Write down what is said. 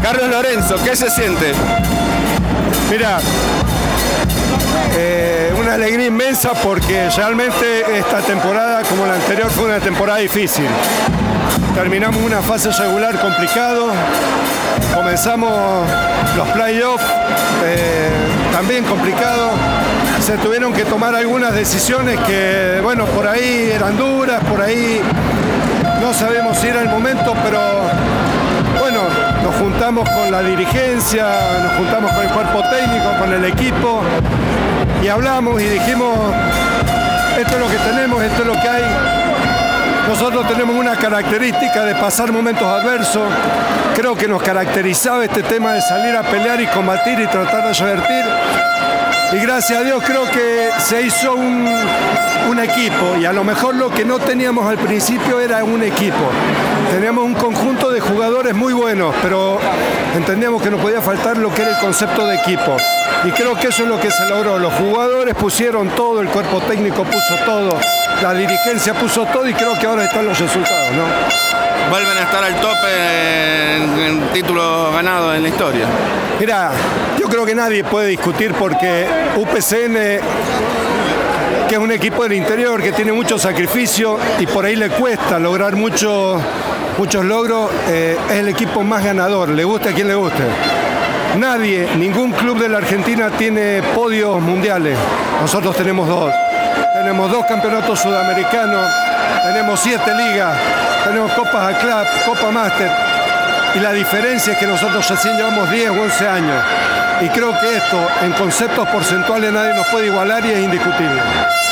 Carlos Lorenzo, ¿qué se siente? Mira, una alegría inmensa porque realmente esta temporada, como la anterior, fue una temporada difícil. Terminamos una fase regular complicado, comenzamos los playoffs también complicado. Se tuvieron que tomar algunas decisiones que, bueno, por ahí eran duras, por ahí no sabemos si era el momento, pero bueno, nos juntamos con la dirigencia, nos juntamos con el cuerpo técnico, con el equipo y hablamos y dijimos, esto es lo que tenemos, esto es lo que hay. Nosotros tenemos una característica de pasar momentos adversos. Creo que nos caracterizaba este tema de salir a pelear y combatir y tratar de revertir. Y gracias a Dios creo que se hizo un equipo, y a lo mejor lo que no teníamos al principio era un equipo. Teníamos un conjunto de jugadores muy buenos, pero entendíamos que nos podía faltar lo que era el concepto de equipo. Y creo que eso es lo que se logró. Los jugadores pusieron todo, el cuerpo técnico puso todo, la dirigencia puso todo, y creo que ahora están los resultados, ¿no? Vuelven a estar al tope en títulos ganados en la historia. Mira, yo creo que nadie puede discutir porque UPCN, que es un equipo del interior que tiene mucho sacrificio y por ahí le cuesta lograr muchos logros, es el equipo más ganador, le guste a quien le guste. Nadie, ningún club de la Argentina tiene podios mundiales. Nosotros tenemos dos. Tenemos 2 campeonatos sudamericanos, tenemos 7 ligas, tenemos Copas ACLAP, Copa Master. Y la diferencia es que nosotros recién llevamos 10 o 11 años. Y creo que esto, en conceptos porcentuales, nadie nos puede igualar y es indiscutible.